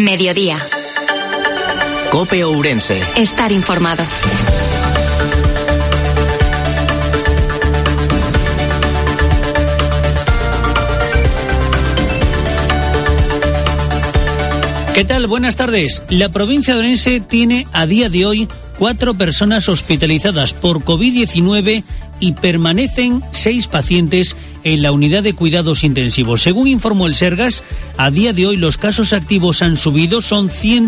Mediodía. COPE Ourense. Estar informado. ¿Qué tal? Buenas tardes. La provincia de Ourense tiene a día de hoy 4 personas hospitalizadas por COVID-19 y permanecen 6 pacientes en la unidad de cuidados intensivos. Según informó el Sergas, a día de hoy los casos activos han subido, son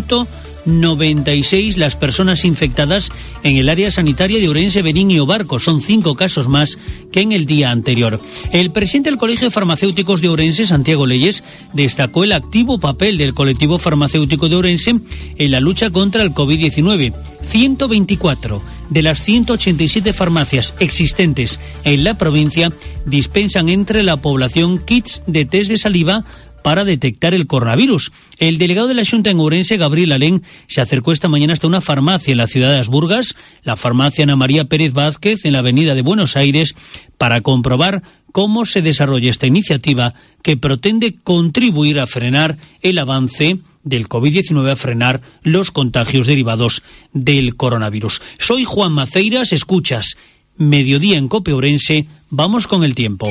196 las personas infectadas en el área sanitaria de Ourense, Berín y Obarco. Son 5 casos más que en el día anterior. El presidente del Colegio de Farmacéuticos de Ourense, Santiago Leyes, destacó el activo papel del colectivo farmacéutico de Ourense en la lucha contra el COVID-19. 124 de las 187 farmacias existentes en la provincia dispensan entre la población kits de test de saliva para detectar el coronavirus. El delegado de la Xunta en Ourense, Gabriel Alén, se acercó esta mañana hasta una farmacia en la ciudad de Asburgas, la farmacia Ana María Pérez Vázquez, en la avenida de Buenos Aires, para comprobar cómo se desarrolla esta iniciativa que pretende contribuir a frenar el avance del COVID-19, a frenar los contagios derivados del coronavirus. Soy Juan Maceiras, escuchas Mediodía en COPE Ourense. Vamos con el tiempo.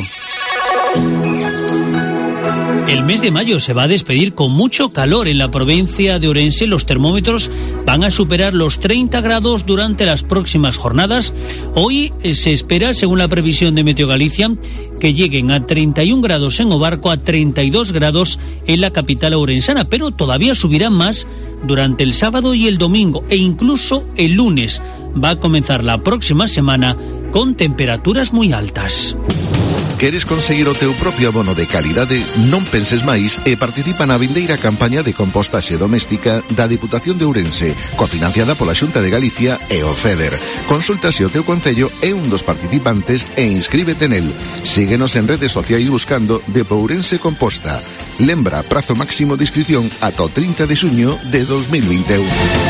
El mes de mayo se va a despedir con mucho calor en la provincia de Ourense. Los termómetros van a superar los 30 grados durante las próximas jornadas. Hoy se espera, según la previsión de Meteo Galicia, que lleguen a 31 grados en Obarco, a 32 grados en la capital ourensana, pero todavía subirán más durante el sábado y el domingo, e incluso el lunes. Va a comenzar la próxima semana con temperaturas muy altas. Queres conseguir o teu propio abono de calidade? Non penses máis e participa na vindeira campaña de compostaxe doméstica da Diputación de Ourense, cofinanciada pola Xunta de Galicia e o FEDER. Consulta se o teu concello é un dos participantes e inscríbete nel. Síguenos en redes sociais buscando Depo Ourense Composta. Lembra, prazo máximo de inscripción ata o 30 de xuño de 2021.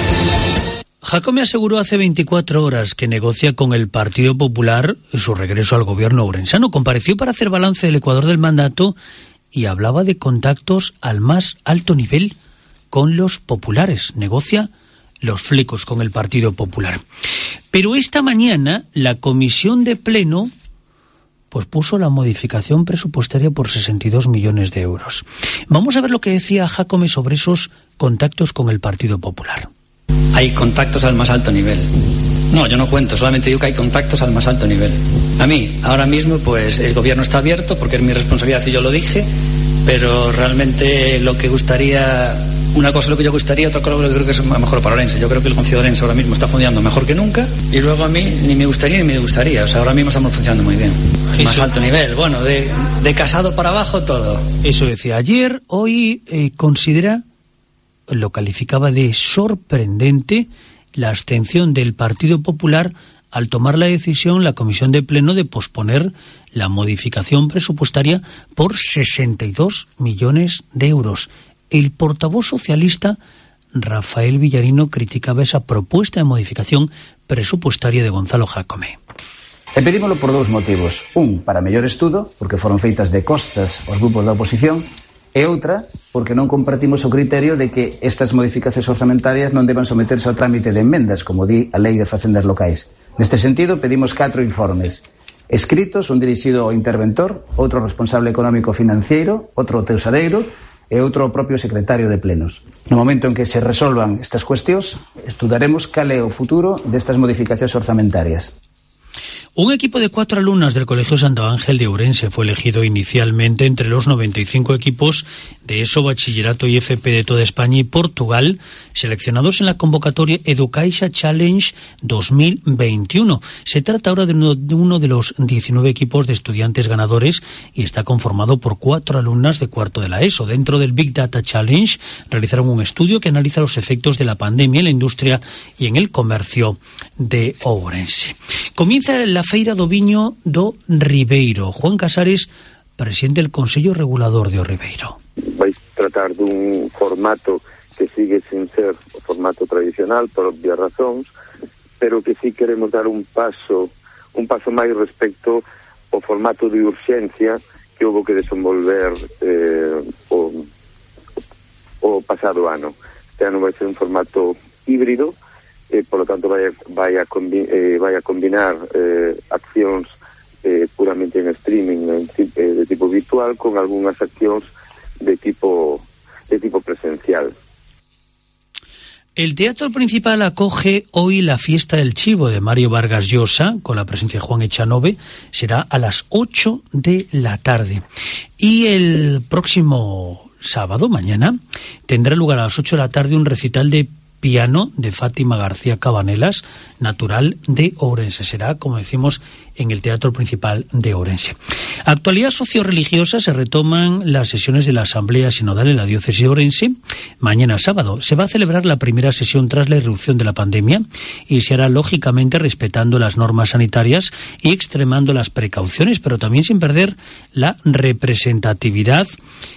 Jacome aseguró hace 24 horas que negocia con el Partido Popular su regreso al gobierno ourensano. Compareció para hacer balance del Ecuador del mandato y hablaba de contactos al más alto nivel con los populares. Negocia los flecos con el Partido Popular. Pero esta mañana la comisión de pleno puso la modificación presupuestaria por 62 millones de euros. Vamos a ver lo que decía Jacome sobre esos contactos con el Partido Popular. Hay contactos al más alto nivel. No, yo no cuento, solamente digo que hay contactos al más alto nivel. A mí, ahora mismo, pues el gobierno está abierto porque es mi responsabilidad y yo lo dije, pero realmente lo que gustaría, una cosa es lo que yo gustaría, otra cosa es lo que creo que es mejor para Ourense. Yo creo que el Concello de Ourense ahora mismo está funcionando mejor que nunca, y luego a mí ni me gustaría ni me gustaría. O sea, ahora mismo estamos funcionando muy bien. Más alto nivel, bueno, de Casado para abajo todo. Eso decía ayer. Hoy considera, lo calificaba de sorprendente, la abstención del Partido Popular al tomar la decisión la comisión de pleno de posponer la modificación presupuestaria por 62 millones de euros. El portavoz socialista Rafael Villarino criticaba esa propuesta de modificación presupuestaria de Gonzalo Jacome. E pedímolo por 2 motivos. Un, para mellor estudo, porque foron feitas de costas aos grupos da oposición, e outra, porque non compartimos o criterio de que estas modificacións orzamentarias non deban someterse ao trámite de enmendas, como di a Lei de Facendas Locais. Neste sentido, pedimos 4 informes escritos, un dirixido ao interventor, outro responsable económico financiero, outro ao tesoreiro e outro ao propio secretario de plenos. No momento en que se resolvan estas cuestións, estudaremos cal é o futuro destas modificacións orzamentarias. Un equipo de 4 alumnas del Colegio Santo Ángel de Ourense fue elegido inicialmente entre los 95 equipos de ESO, Bachillerato y FP de toda España y Portugal, seleccionados en la convocatoria Educaixa Challenge 2021. Se trata ahora de uno de los 19 equipos de estudiantes ganadores y está conformado por 4 alumnas de cuarto de la ESO. Dentro del Big Data Challenge realizaron un estudio que analiza los efectos de la pandemia en la industria y en el comercio de Ourense. Comienza la Feira do Viño do Ribeiro. Juan Casares, presidente del Consello Regulador de O Ribeiro. Vais tratar dun formato que sigue sin ser o formato tradicional por obvias razóns, pero que sí queremos dar un paso máis respecto ao formato de urxencia que houve que desenvolver o o pasado ano. Este ano vai ser un formato híbrido, por lo tanto vai a combinar accións puramente en streaming de tipo virtual con algunhas accións de tipo presencial. El Teatro Principal acoge hoy la fiesta del Chivo de Mario Vargas Llosa, con la presencia de Juan Echanove. Será a las 8 de la tarde. Y el próximo sábado, mañana, tendrá lugar a las 8 de la tarde un recital de piano de Fátima García Cabanelas, natural de Ourense. Será, como decimos, en el Teatro Principal de Ourense. Actualidad socio-religiosa, se retoman las sesiones de la Asamblea Sinodal en la Diócesis de Ourense. Mañana sábado se va a celebrar la primera sesión tras la irrupción de la pandemia y se hará lógicamente respetando las normas sanitarias y extremando las precauciones, pero también sin perder la representatividad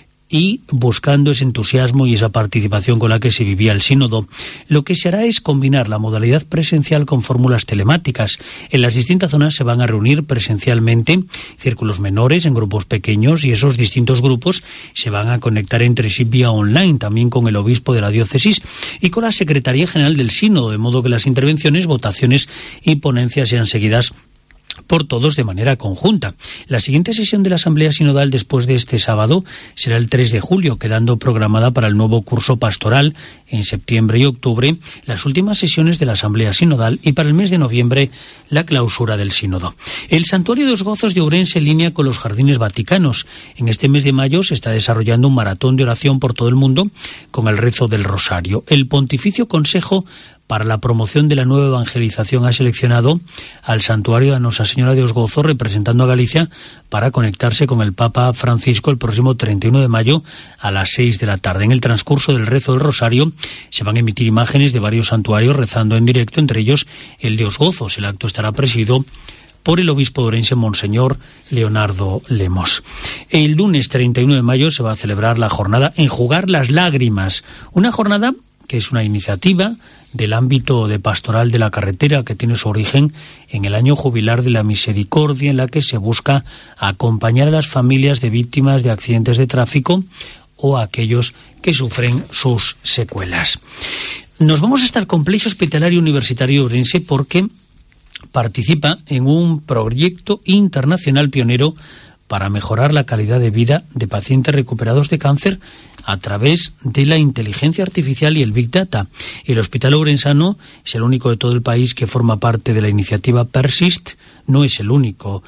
y buscando ese entusiasmo y esa participación con la que se vivía el sínodo. Lo que se hará es combinar la modalidad presencial con fórmulas telemáticas. En las distintas zonas se van a reunir presencialmente círculos menores en grupos pequeños y esos distintos grupos se van a conectar entre sí vía online, también con el obispo de la diócesis y con la Secretaría General del Sínodo, de modo que las intervenciones, votaciones y ponencias sean seguidas por todos de manera conjunta. La siguiente sesión de la Asamblea Sinodal después de este sábado será el 3 de julio, quedando programada para el nuevo curso pastoral en septiembre y octubre las últimas sesiones de la Asamblea Sinodal y para el mes de noviembre la clausura del sínodo. El Santuario de los Gozos de Ourense en línea con los Jardines Vaticanos. En este mes de mayo se está desarrollando un maratón de oración por todo el mundo con el rezo del Rosario. El Pontificio Consejo para la Promoción de la Nueva Evangelización ha seleccionado al Santuario de Nuestra Señora de los Gozos, representando a Galicia, para conectarse con el Papa Francisco el próximo 31 de mayo a las 6 de la tarde. En el transcurso del rezo del Rosario se van a emitir imágenes de varios santuarios rezando en directo, entre ellos el de Os Gozos. El acto estará presidido por el obispo de Ourense, Monseñor Leonardo Lemos. El lunes 31 de mayo se va a celebrar la jornada Enjugar las Lágrimas, una jornada que es una iniciativa del ámbito de pastoral de la carretera que tiene su origen en el año jubilar de la misericordia, en la que se busca acompañar a las familias de víctimas de accidentes de tráfico o a aquellos que sufren sus secuelas. Nos vamos hasta el Complejo Hospitalario Universitario de Ourense porque participa en un proyecto internacional pionero para mejorar la calidad de vida de pacientes recuperados de cáncer a través de la inteligencia artificial y el Big Data. El Hospital Ourensano es el único de todo el país que forma parte de la iniciativa Persist, no es el único,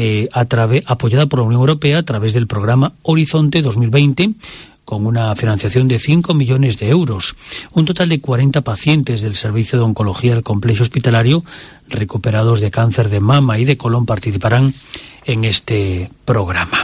apoyada por la Unión Europea a través del programa Horizonte 2020, con una financiación de 5 millones de euros. Un total de 40 pacientes del Servicio de Oncología del Complejo Hospitalario recuperados de cáncer de mama y de colon participarán en este programa.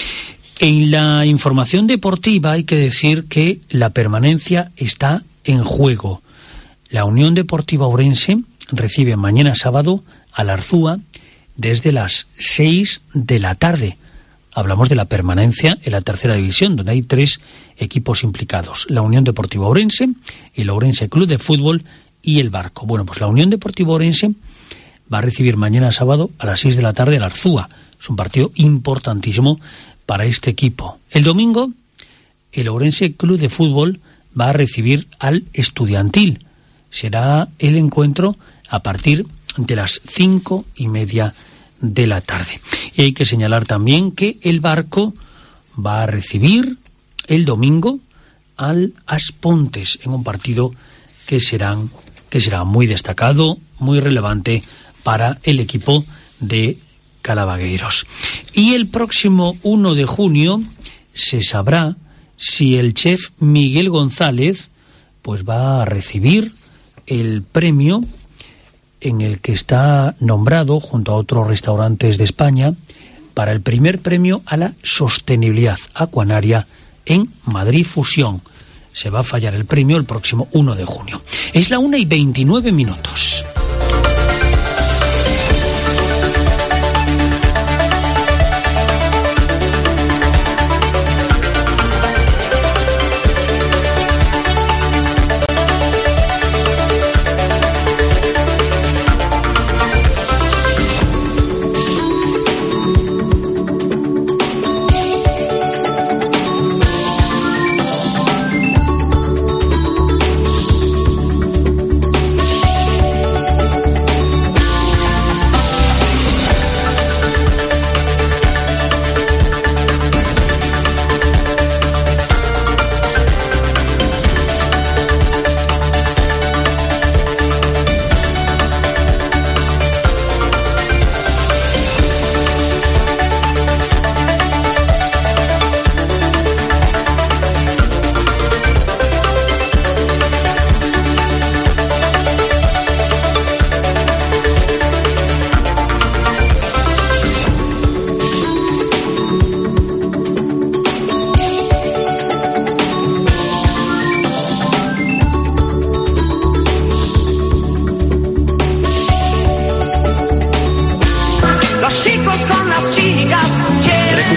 En la información deportiva hay que decir que la permanencia está en juego. La Unión Deportiva Ourense recibe mañana sábado al Arzúa desde las 6 de la tarde. Hablamos de la permanencia en la tercera división, donde hay 3 equipos implicados: la Unión Deportiva Ourense, el Ourense Club de Fútbol y el Barco. Bueno, pues la Unión Deportiva Ourense va a recibir mañana sábado a las 6 de la tarde al Arzúa. Es un partido importantísimo para este equipo. El domingo, el Ourense Club de Fútbol va a recibir al Estudiantil. Será el encuentro a partir de las 5:30 de la tarde. Y hay que señalar también que el Barco va a recibir el domingo al Aspontes en un partido que será muy destacado, muy relevante para el equipo de Calabagueiros. Y el próximo 1 de junio se sabrá si el chef Miguel González pues va a recibir el premio en el que está nombrado junto a otros restaurantes de España para el primer premio a la sostenibilidad acuanaria en Madrid Fusión. Se va a fallar el premio el próximo 1 de junio. Es la 1:29.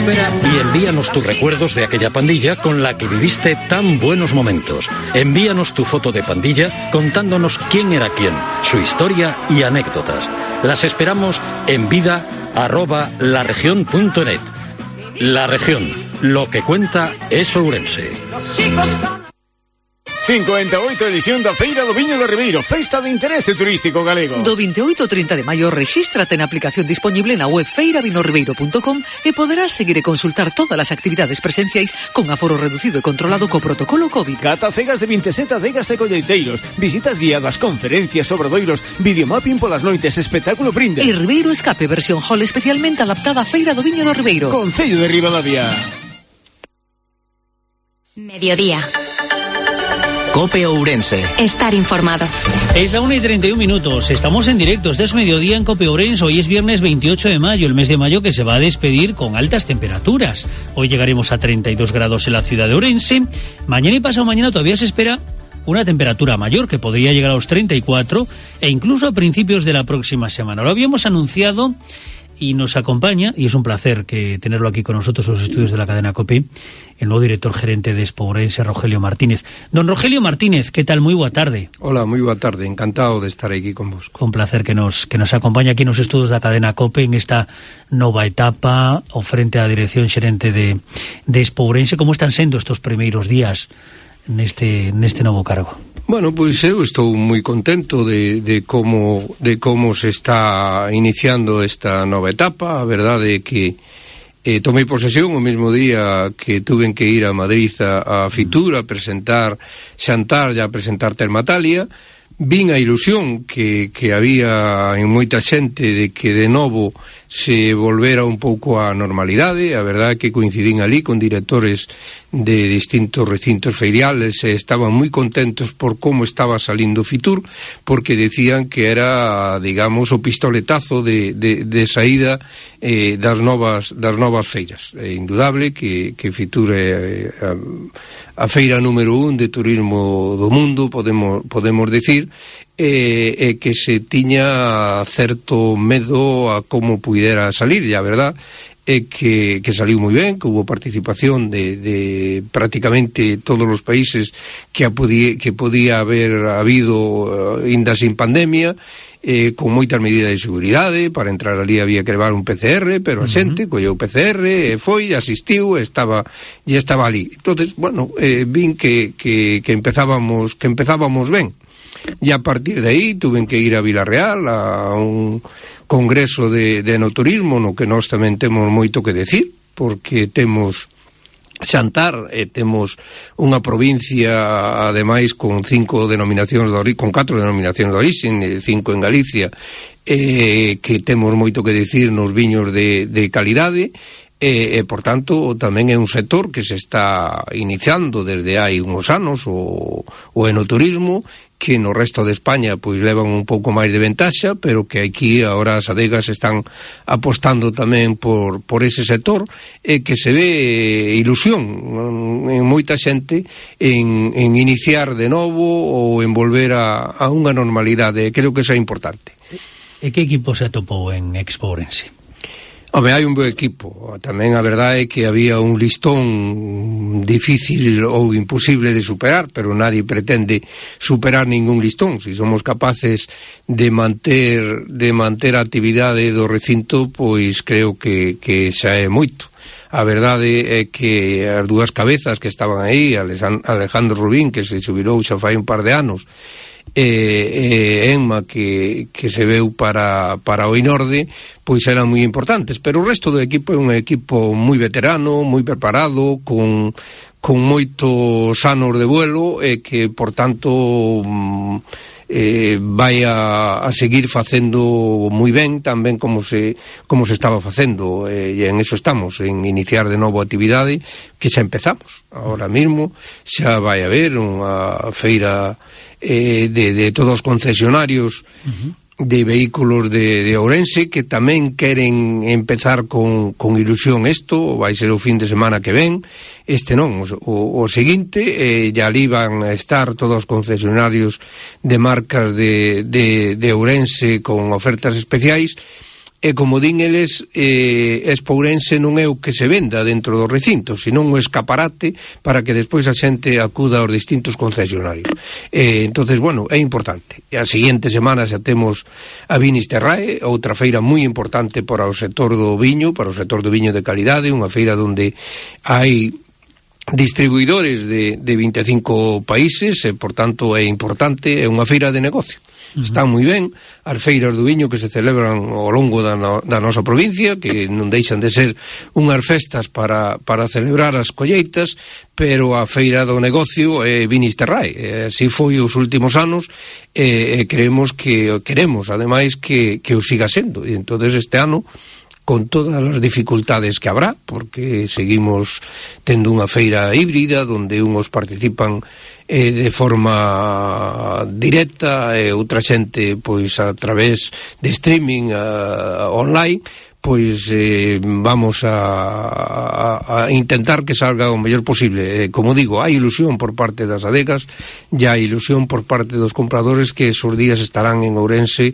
espera y envíanos tus recuerdos de aquella pandilla con la que viviste tan buenos momentos. Envíanos tu foto de pandilla contándonos quién era quién, su historia y anécdotas. Las esperamos en vida@laregion.net. La Región, lo que cuenta es Ourense. 58ª edición da Feira do Viño do Ribeiro, festa de interese turístico galego. Do 28 ao 30 de maio, rexístrate na aplicación disponible na web feiravinorribeiro.com e poderás seguir e consultar todas as actividades presenciais con aforo reducido e controlado co protocolo COVID. Cata cegas de 27 adegas e colleiteiros, visitas guiadas, conferencias, obradoiros, videomapping polas noites, espectáculo brinde. E Ribeiro Escape versión hall especialmente adaptada á Feira do Viño do Ribeiro. Concello de Ribadavia. Mediodía. COPE Ourense. Estar informado. Es la 1:31. Estamos en directo. Este es Mediodía en COPE Ourense. Hoy es viernes 28 de mayo, el mes de mayo que se va a despedir con altas temperaturas. Hoy llegaremos a 32 grados en la ciudad de Ourense. Mañana y pasado mañana todavía se espera una temperatura mayor que podría llegar a los 34 e incluso a principios de la próxima semana. Lo habíamos anunciado y nos acompaña, y es un placer que tenerlo aquí con nosotros en los estudios de la cadena COPE, el nuevo director gerente de Expo Ourense, Rogelio Martínez. Don Rogelio Martínez, ¿qué tal? Muy boa tarde. Hola, muy boa tarde, encantado de estar aquí con vos. Un placer que nos acompañe aquí nos estudios da cadena COPE en esta nova etapa ao frente á dirección xerente de Expo Ourense. Como están sendo estos primeiros días neste novo cargo? Bueno, pois eu estou moi contento de como se está iniciando esta nova etapa. A verdade é que tomei posesión o mesmo día que tuven que ir a Madrid a Fitur a presentar Xantar e a presentar Termatalia. Vin a ilusión que había en moita xente de que de novo se volvera un pouco á normalidade. A verdade é que coincidín ali con directores de distintos recintos feiriales e estaban moi contentos por como estaba salindo Fitur, porque decían que era, digamos, o pistoletazo de saída das novas feiras. É indudable que Fitur é a feira número 1 de turismo do mundo, podemos decir, e que se tiña certo medo a como puidera salir, e a verdad é que saliu moi ben, que hubo participación de prácticamente todos os países que podía haber habido ainda sin pandemia, con moitas medidas de seguridade. Para entrar ali había que levar un PCR, pero a xente colleu PCR, foi, asistiu, estaba ali. Entonces, bueno, vin que empezábamos ben. E a partir de aí tuven que ir a Vilarreal a un congreso de enoturismo no que nós tamén temos moito que decir, porque temos Xantar e temos unha provincia ademais con 4 denominacións de origen, 5 en Galicia, que temos moito que decir nos viños de calidade. Por tanto, tamén é un sector que se está iniciando desde hai uns anos o enoturismo, que no resto de España pois levan un pouco máis de ventaxa, pero que aquí agora as adegas están apostando tamén por ese sector, e que se ve ilusión en moita xente en iniciar de novo ou en volver a unha normalidade. Creo que eso é importante. E que equipo se atopou en Expo Ourense? Home, hai un bo equipo. Tamén a verdade é que había un listón difícil ou imposible de superar, pero nadie pretende superar ningún listón. Se somos capaces de manter a actividade do recinto, pois creo que xa é moito. A verdade é que as dúas cabezas que estaban aí, Alejandro Rubín, que se xubilou xa fai un par de anos, Emma que se veu para o Inorde, pois eran moi importantes, pero o resto do equipo é un equipo moi veterano, moi preparado, con moitos anos de vuelo, e que por tanto vai a seguir facendo moi ben tamén como se estaba facendo, e en eso estamos, en iniciar de novo a actividade que xa empezamos. Ahora mesmo xa vai haber unha feira de todos os concesionarios de vehículos de Ourense, que tamén queren empezar con ilusión isto. Vai ser o fin de semana que ven, este non, o seguinte, e ali van a estar todos os concesionarios de marcas de Ourense con ofertas especiais, e como din eles, Expo Ourense non é o que se venda dentro do recinto, senón o escaparate para que despois a xente acuda aos distintos concesionarios. Entonces, bueno, é importante. E a seguinte semana xa temos a Vinisterrae, outra feira moi importante para o sector do viño, para o sector do viño de calidade, unha feira onde hai distribuidores de 25 países, e, por tanto, é importante, é unha feira de negocio. Están moi ben as feiras do viño que se celebran ao longo da nosa provincia, que non deixan de ser unhas festas para celebrar as colleitas, pero a feira do negocio é Vinisterrae. Así foi os últimos anos, e queremos ademais que o siga sendo. E entonces este ano, con todas as dificultades que habrá, porque seguimos tendo unha feira híbrida onde unhos participan de forma directa e outra xente pois a través de streaming online, pois vamos a intentar que salga o mellor posible. Como digo, hai ilusión por parte das adegas, e hai ilusión por parte dos compradores que esos días estarán en Ourense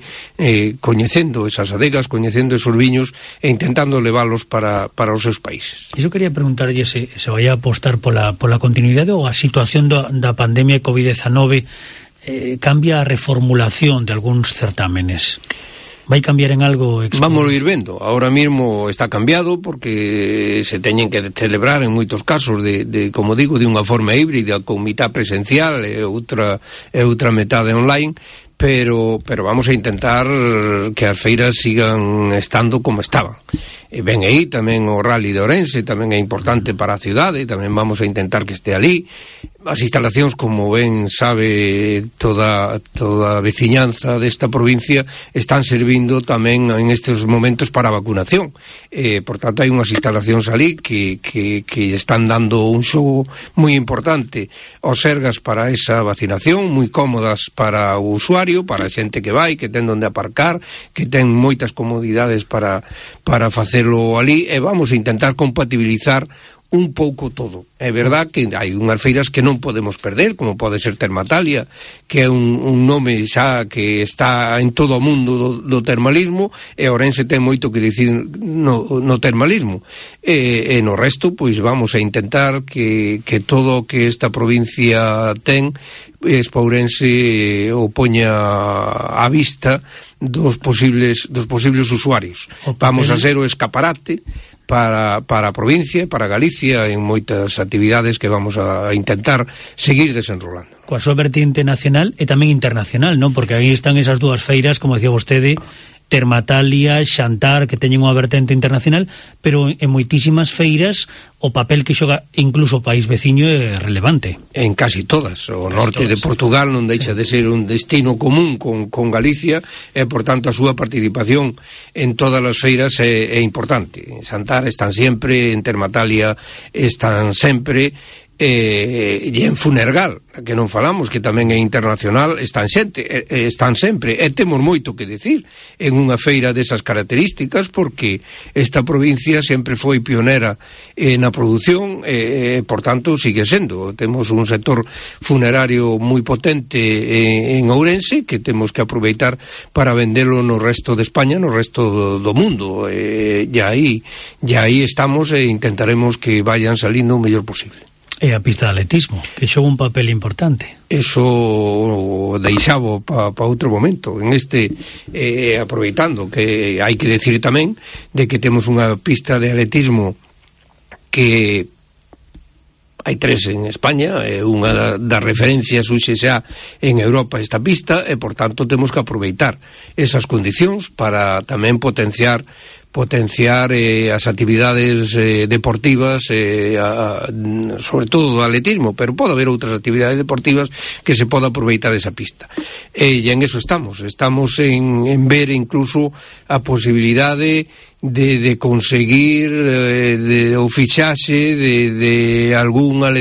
coñecendo esas adegas, coñecendo esos viños e intentando leválos para os seus países. Iso quería preguntarlle se vai a apostar pola continuidade ou a situación da pandemia COVID-19 cambia a reformulación de algúns certámenes. Vai cambiar en algo? Vamos a ir vendo. Ahora mismo está cambiado porque se teñen que celebrar en moitos casos de como digo, de unha forma híbrida, con mitad presencial e outra metade online, pero vamos a intentar que as feiras sigan estando como estaban. E ven aí tamén o Rally de Ourense, tamén é importante para a cidade, tamén vamos a intentar que este ali. As instalacións, como ben sabe toda a veciñanza desta provincia, están servindo tamén en estes momentos para a vacunación. Por tanto, hai unhas instalacións ali que están dando un xogo moi importante aos sergas para esa vacinación, moi cómodas para o usuario, para a xente que vai, que ten onde aparcar, que ten moitas comodidades para facelo ali, e vamos a intentar compatibilizar un pouco todo. É verdad que hai unhas feiras que non podemos perder, como pode ser Termatalia, que é un nome xa que está en todo o mundo do termalismo, e Ourense ten moito que dicir no termalismo. E no resto, pois vamos a intentar que todo o que esta provincia ten, Expo Ourense o poña á vista dos posibles usuarios. Vamos a ser o escaparate para a provincia, para Galicia, en moitas actividades que vamos a intentar seguir desenrolando. Coa súa vertente nacional e tamén internacional, non? Porque aí están esas dúas feiras, como decía vostede, Termatalia, Xantar, que teñen unha vertente internacional, pero en moitísimas feiras o papel que xoga incluso o país veciño é relevante. En casi todas. O norte de Portugal non deixa de ser un destino común con Galicia, e, por tanto, a súa participación en todas as feiras é importante. En Xantar están sempre, en Termatalia están sempre, e en Funergal, que non falamos, que tamén é internacional, están sempre, e temos moito que decir en unha feira desas características, porque esta provincia sempre foi pionera na produción, e por tanto sigue sendo. Temos un sector funerario moi potente en Ourense, que temos que aproveitar para vendelo no resto de España, no resto do mundo, e aí estamos, e intentaremos que vayan salindo o mellor posible. E a pista de atletismo, que xoga un papel importante. Eso deixabo para outro momento. En aproveitando que hai que decir tamén de que temos unha pista de atletismo que hai 3 en España, é unha das referencias hoxe xa en Europa esta pista, e por tanto temos que aproveitar esas condicións para tamén potenciar as actividades deportivas, sobre todo do atletismo, pero pode haber outras actividades deportivas que se poda aproveitar esa pista. E en eso estamos en ver incluso a posibilidade de conseguir o fichaxe de algunha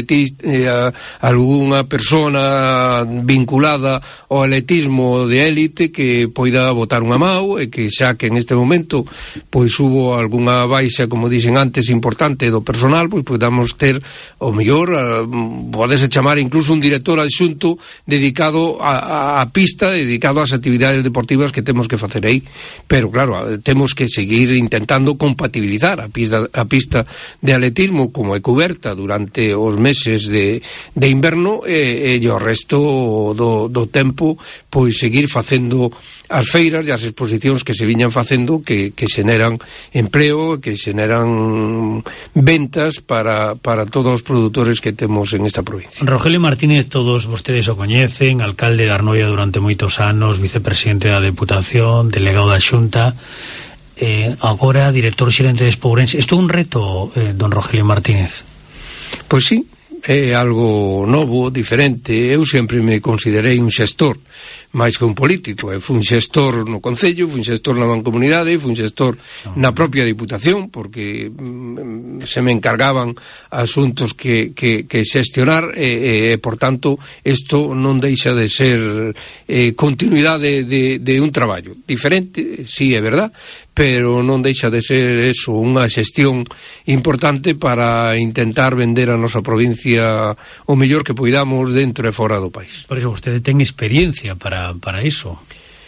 algunha persona vinculada ao atletismo de élite que poida botar unha mau, e que xa que en este momento pois hubo algunha baixa, como dixen antes, importante do personal, pois podamos ter o mellor, podese chamar incluso un director adxunto dedicado a pista, dedicado ás actividades deportivas que temos que facer aí. Pero claro, temos que seguir intentando compatibilizar a pista de atletismo como é coberta durante os meses de inverno, e o resto do tempo pois seguir facendo as feiras e as exposicións que se viñan facendo, que xeneran empleo, que xeneran ventas para todos os produtores que temos en esta provincia. Rogelio Martínez, todos vostedes o coñecen, alcalde de Arnovia durante moitos anos, vicepresidente da Deputación, delegado da Xunta, agora director xerente de Expourense. Isto é un reto, don Rogelio Martínez? Pois sí, é algo novo, diferente. Eu sempre me considerei un xestor máis que un político. Fui un xestor no Concello, fui un xestor na Mancomunidade, fui un xestor na propia Diputación, porque se me encargaban asuntos que xestionar, e por tanto isto non deixa de ser continuidade de un traballo diferente, sí, é verdad, pero non deixa de ser eso, unha xestión importante para intentar vender a nosa provincia o mellor que poidamos dentro e fora do país. Por iso vostede ten experiencia para iso.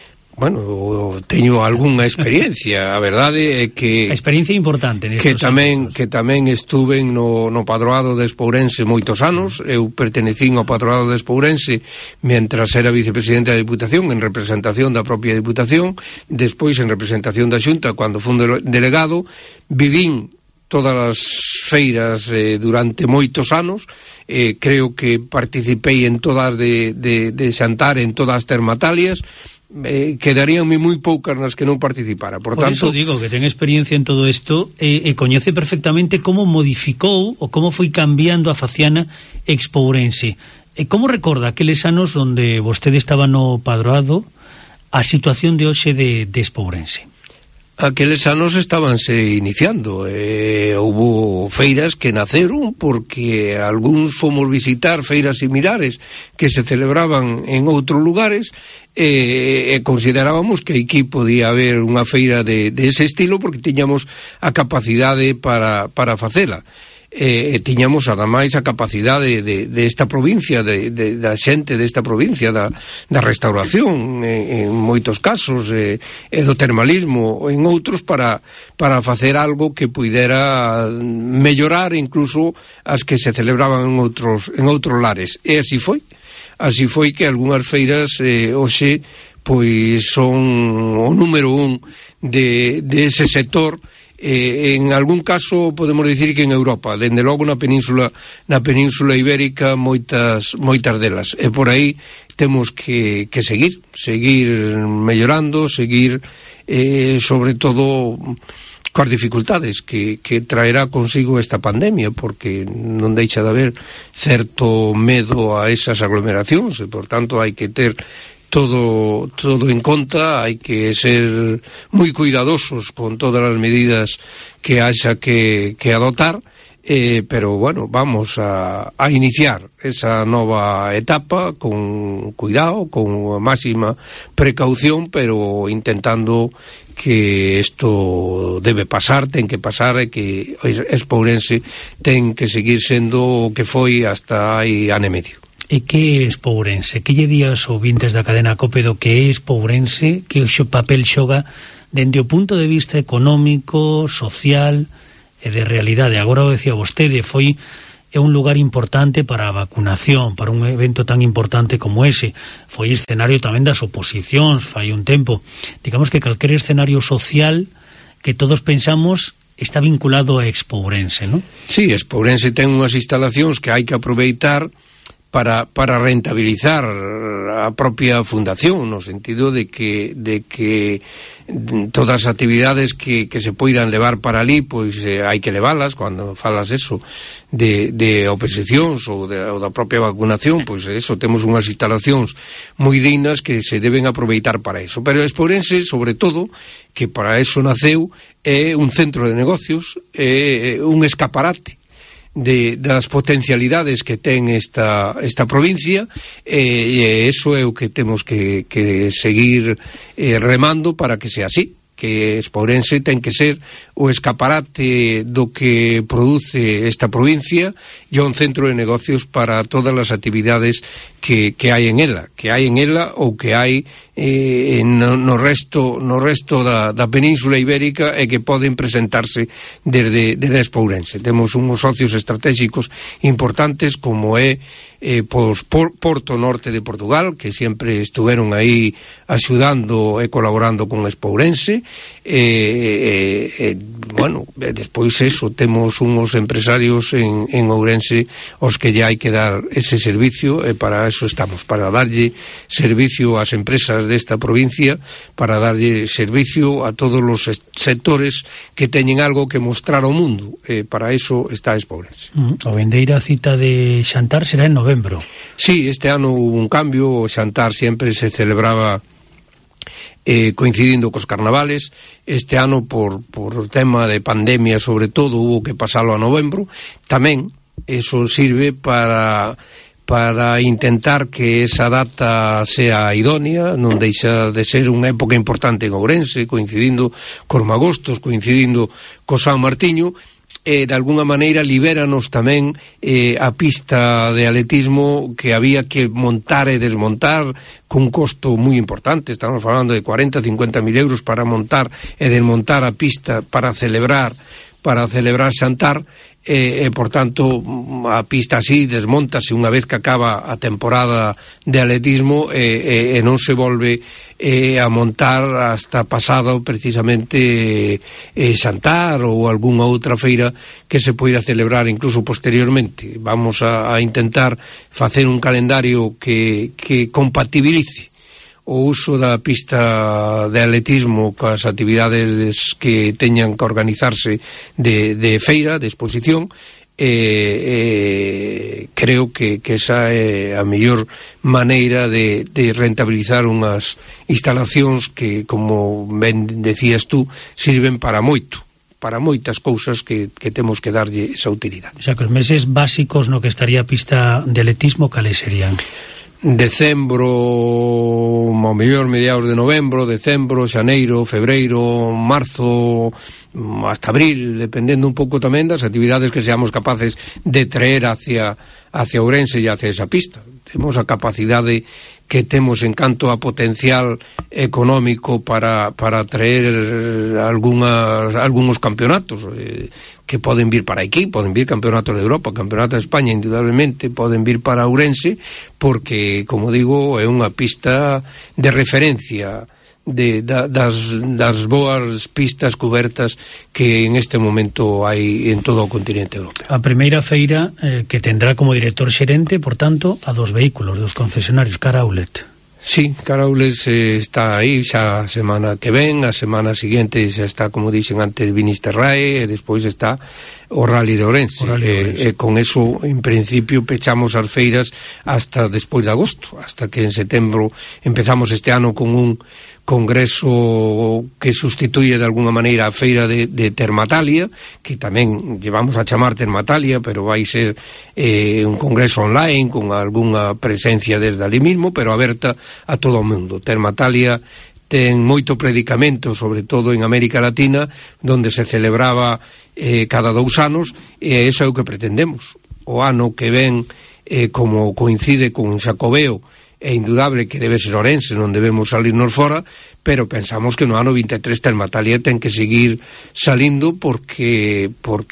Bueno, teño algunha experiencia, a verdade é que a experiencia importante que tamén estuve no Padroado de Expourense moitos anos. Eu pertenecín ao Padroado de Expourense mentras era vicepresidente da Diputación, en representación da propia Diputación, despois en representación da Xunta cando fui delegado. Vivín todas as feiras durante moitos anos, creo que participei en todas de xantar, en todas as termatalias. Quedaríanme moi poucas nas que non participara. Por tanto, iso digo que ten experiencia en todo isto, e coñece perfectamente como modificou ou como foi cambiando a faciana Expourense. Como recorda aqueles anos onde vostede estaba no Padroado a situación de hoxe de Expourense? Aqueles anos estabanse iniciando, houbo feiras que naceron porque algúns fomos visitar feiras similares que se celebraban en outros lugares, e considerábamos que aquí podía haber unha feira de ese estilo porque tiñamos a capacidade para facela. Tiñamos ademais a capacidade de esta provincia, da xente desta provincia, da restauración en moitos casos, e do termalismo en outros, para facer algo que puidera mellorar incluso as que se celebraban en outros lares. E así foi que algunhas feiras hoxe pois son o número 1 de ese sector. En algún caso podemos dicir que en Europa, dende logo na península ibérica, moitas delas, e por aí temos que seguir mellorando, seguir sobre todo coas dificultades que traerá consigo esta pandemia, porque non deixa de haber certo medo a esas aglomeracións, e por tanto hai que ter todo en conta, hai que ser moi cuidadosos con todas as medidas que haxa que adoptar, pero bueno, vamos a iniciar esa nova etapa con cuidado, con máxima precaución, pero intentando que isto debe pasar, ten que pasar, e que Expourense ten que seguir sendo o que foi hasta hai ano e medio. E que é Expourense? Que lle días ouvintes da cadena COPE do que é Expourense? Que papel xoga dende o punto de vista económico, social e de realidade? Agora o decía vostede, é un lugar importante para a vacunación, para un evento tan importante como ese. Foi escenario tamén das oposicións fai un tempo. Digamos que calquer escenario social que todos pensamos está vinculado a Expourense, non? Sí, Expourense ten unhas instalacións que hai que aproveitar para rentabilizar a propia fundación, no sentido de que todas as actividades que se poidan levar para ali, pois hai que leválas. Cando falas eso de oposicións ou da propia vacunación, pois eso, temos unhas instalacións moi dignas que se deben aproveitar para eso. Pero Espourense, sobre todo, que para eso naceu, é un centro de negocios, é un escaparate das potencialidades que ten esta provincia, e eso é o que temos que seguir remando para que sea así, que Espourense ten que ser o escaparate do que produce esta provincia e un centro de negocios para todas as actividades que hai en ela, ou que hai no resto da Península Ibérica, e que poden presentarse desde Espourense. Temos uns socios estratégicos importantes como é Porto Norte de Portugal, que sempre estuveron aí axudando e colaborando con Espourense. Bueno, despois eso, temos uns empresarios en Ourense os que ya hai que dar ese servicio, e para eso estamos, para darlle servicio ás empresas desta provincia, para darlle servicio a todos os sectores que teñen algo que mostrar ao mundo, e para eso está Espourense. A vindeira cita de xantar será en novembro. Sí, este ano hubo un cambio, o xantar sempre se celebraba coincidindo cos carnavales. Este ano, por tema de pandemia sobre todo, hubo que pasalo a novembro. Tamén eso sirve para intentar que esa data sea idónea, non deixa de ser unha época importante en Ourense, coincidindo cos magostos, coincidindo co San Martiño, e de alguna maneira libéranos tamén a pista de atletismo que había que montar e desmontar cun costo moi importante. Estamos falando de 40-50 mil euros para montar e desmontar a pista para celebrar xantar, e por tanto a pista así desmontase unha vez que acaba a temporada de atletismo, e non se volve a montar hasta pasado precisamente xantar ou algunha outra feira que se poida celebrar incluso posteriormente. Vamos a intentar facer un calendario que compatibilice o uso da pista de atletismo coas actividades que teñan que organizarse de feira, de exposición. Creo que esa é a mellor maneira de rentabilizar unhas instalacións que, como ben decías tú, sirven para moito, para moitas cousas que temos que darlle esa utilidade. O sea, que os meses básicos no que estaría a pista de atletismo, cales serían? Decembro, ao mellor mediados de novembro, decembro, xaneiro, febreiro, marzo, hasta abril, dependendo un pouco tamén das actividades que seamos capaces de traer hacia Ourense e hacia esa pista. Temos a capacidade que temos en canto a potencial económico para traer algúns campeonatos que poden vir para aquí, poden vir campeonatos de Europa, campeonatos de España, indudablemente poden vir para Ourense, porque, como digo, é unha pista de referencia das boas pistas cobertas que en este momento hai en todo o continente europeo. A primeira feira que tendrá como director xerente, por tanto, a dos vehículos, dos concesionarios, Caraulet. Sí, Caraulet está aí xa a semana que ven, a semana seguinte xa está, como dixen antes, Vinisterrae, e despois está o Rally de Ourense. E con eso, en principio, pechamos as feiras hasta despois de agosto, hasta que en setembro empezamos este ano con un congreso que sustituye de alguna maneira a feira de Termatalia, que tamén llevamos a chamar Termatalia, pero vai ser un congreso online con algunha presencia desde ali mismo, pero aberta a todo o mundo. Termatalia ten moito predicamento, sobre todo en América Latina, donde se celebraba cada 2 anos, e iso é o que pretendemos. O ano que ven, como coincide con Xacobeo, é indudable que debe ser Ourense, non debemos salirnos fora, pero pensamos que no ano 23 Termatalia ten que seguir salindo porque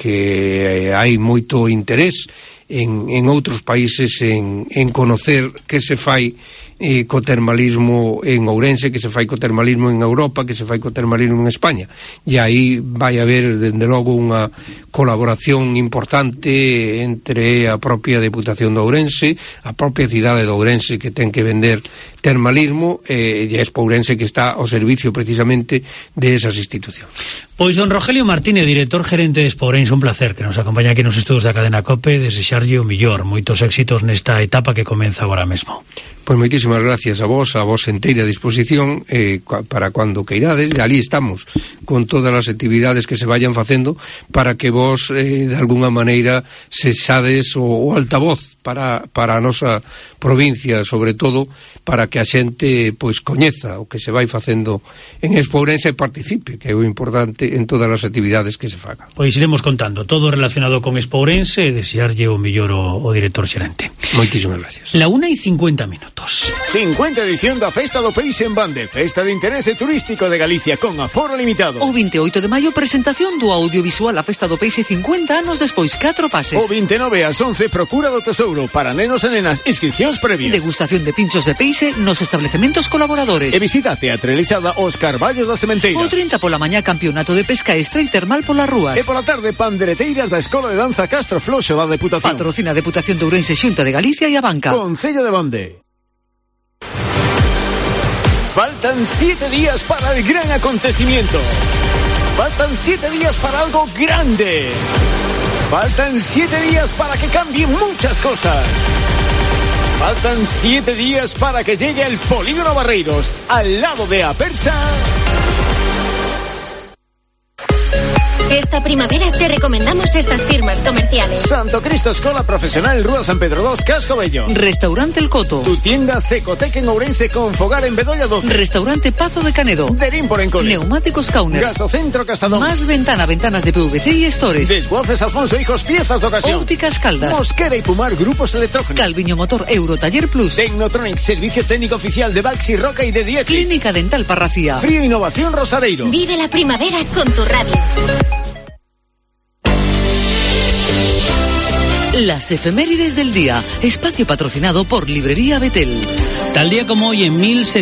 hai moito interés en outros países en conocer que se fai co termalismo en Ourense, que se fai co termalismo en Europa, que se fai co termalismo en España, e aí vai haber dende logo unha colaboración importante entre a propia Deputación de Ourense, a propia cidade de Ourense, que ten que vender termalismo, e a Expo Ourense, que está ao servicio precisamente de esas institucións. Pois don Rogelio Martínez, director gerente de Expo Ourense, un placer que nos acompaña aquí nos estudos da cadena COPE, desexarlle o millor, moitos éxitos nesta etapa que comeza agora mesmo. Pois moitísimas gracias a vos enteira disposición para cando queirades, e ali estamos con todas as actividades que se vayan facendo para que vos de alguna maneira sexades o altavoz para a nosa provincia, sobre todo para que a xente pois coñeza o que se vai facendo en Expo Ourense e participe, que é o importante en todas as actividades que se fagan. Pois iremos contando todo relacionado con Expo Ourense e desearlle o millor o director xerente. Moitísimas gracias. La 1:50 minutos. 50 edición da Festa do Peixe en Bande, festa de interese turístico de Galicia con aforo limitado. O 28 de maio, presentación do audiovisual a Festa do Peixe 50 anos despois, 4 pases. O 29 ás 11, Procura do Tesouro para nenos e nenas, inscripcións previas. Degustación de pinchos de peixe nos establecementos colaboradores. E visita teatralizada Os Carballos da Sementeira. O 30 pola mañá, campeonato de pesca e street termal polas rúas. E pola tarde, pandereteiras da Escola de Danza Castro Floxo da Deputación. Patrocina a Deputación de Ourense, Xunta de Galicia e a Banca. Concello de Bande. Faltan 7 días para el gran acontecimiento. Faltan 7 días para algo grande. Faltan 7 días para que cambien muchas cosas. Faltan 7 días para que llegue el Polígono Barreiros, al lado de Apersa. Esta primavera te recomendamos estas firmas comerciales. Santo Cristo Escola Profesional, Rúa San Pedro 2, Casco Bello. Restaurante El Coto. Tu tienda Cecotec en Ourense con Fogar en Bedolla 12. Restaurante Pazo de Canedo. Derín por Encole. Neumáticos Kauner. Gasocentro Castadón. Más ventanas de PVC y estores. Desguaces Alfonso Hijos, piezas de ocasión. Ópticas Caldas. Mosquera y Pumar, grupos electrógenos. Calviño Motor, Eurotaller Plus. Tecnotronic, servicio técnico oficial de Baxi Roca y de Dietrich. Clínica Dental Parracía. Frío Innovación Rosareiro. Vive la primavera con tu radio. Las efemérides del día, espacio patrocinado por Librería Betel. Tal día como hoy, en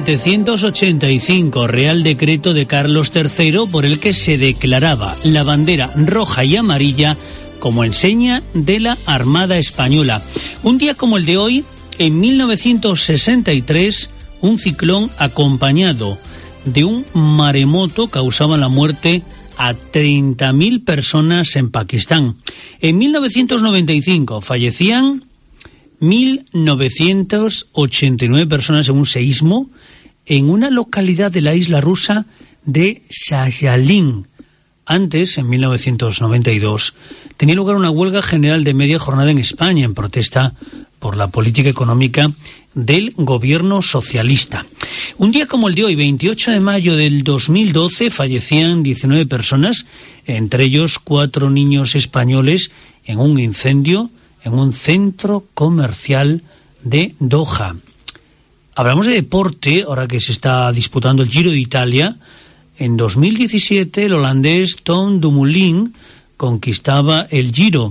1785, Real Decreto de Carlos III por el que se declaraba la bandera roja y amarilla como enseña de la Armada Española. Un día como el de hoy, en 1963, un ciclón acompañado de un maremoto causaba la muerte a 30.000 personas en Pakistán. En 1995 fallecían 1.989 personas en un seísmo en una localidad de la isla rusa de Sayalin. Antes, en 1992, tenía lugar una huelga general de media jornada en España en protesta por la política económica del gobierno socialista. Un día como el de hoy, 28 de mayo del 2012, fallecían 19 personas, entre ellos 4 niños españoles, en un incendio en un centro comercial de Doha. Hablamos de deporte, ahora que se está disputando el Giro de Italia. En 2017, el holandés Tom Dumoulin conquistaba el Giro.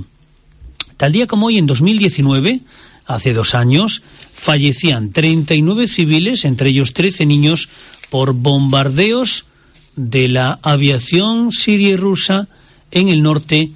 Tal día como hoy, en 2019, hace 2 años, fallecían 39 civiles, entre ellos 13 niños, por bombardeos de la aviación siria y rusa en el norte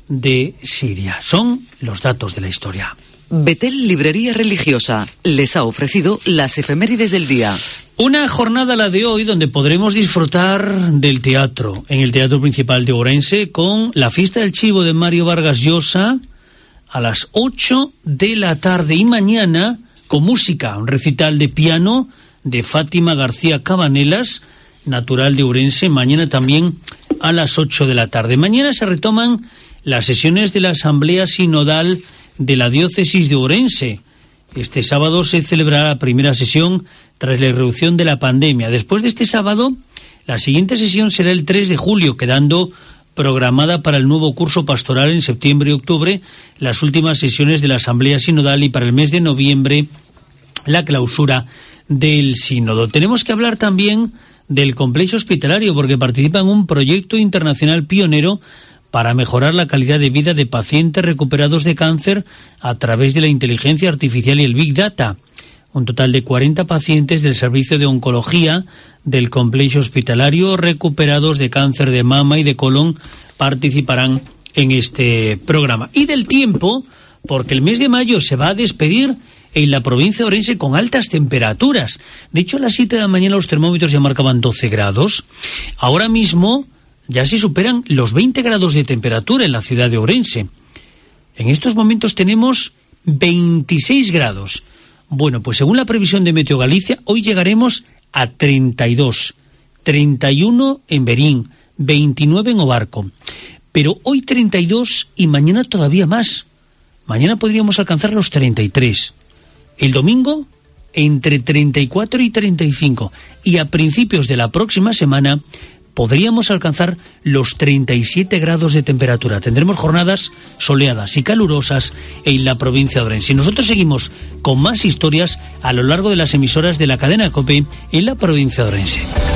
de Siria. Son los datos de la historia. Betel Librería Religiosa les ha ofrecido las efemérides del día. Una jornada, la de hoy, donde podremos disfrutar del teatro, en el Teatro Principal de Ourense, con la Fiesta del Chivo de Mario Vargas Llosa a las 8 de la tarde. Y mañana, con música, un recital de piano de Fátima García Cabanelas, natural de Ourense, mañana también a las 8 de la tarde. Mañana se retoman las sesiones de la Asamblea Sinodal de la Diócesis de Ourense. Este sábado se celebrará la primera sesión tras la irrupción de la pandemia. Después de este sábado, la siguiente sesión será el 3 de julio, quedando programada para el nuevo curso pastoral en septiembre y octubre las últimas sesiones de la Asamblea Sinodal, y para el mes de noviembre la clausura del sínodo. Tenemos que hablar también del complejo hospitalario, porque participa en un proyecto internacional pionero para mejorar la calidad de vida de pacientes recuperados de cáncer a través de la inteligencia artificial y el Big Data. Un total de 40 pacientes del servicio de oncología del complejo hospitalario recuperados de cáncer de mama y de colon participarán en este programa. Y del tiempo, porque el mes de mayo se va a despedir en la provincia de Ourense con altas temperaturas. De hecho, a las 7 de la mañana los termómetros ya marcaban 12 grados. Ahora mismo ya se superan los 20 grados de temperatura en la ciudad de Ourense. En estos momentos tenemos 26 grados. Bueno, pues según la previsión de Meteo Galicia, hoy llegaremos a 32, 31 en Verín, 29 en Obarco. Pero hoy 32 y mañana todavía más. Mañana podríamos alcanzar los 33. El domingo entre 34 y 35. Y a principios de la próxima semana podríamos alcanzar los 37 grados de temperatura. Tendremos jornadas soleadas y calurosas en la provincia de Ourense. Y nosotros seguimos con más historias a lo largo de las emisoras de la cadena COPE en la provincia de Ourense.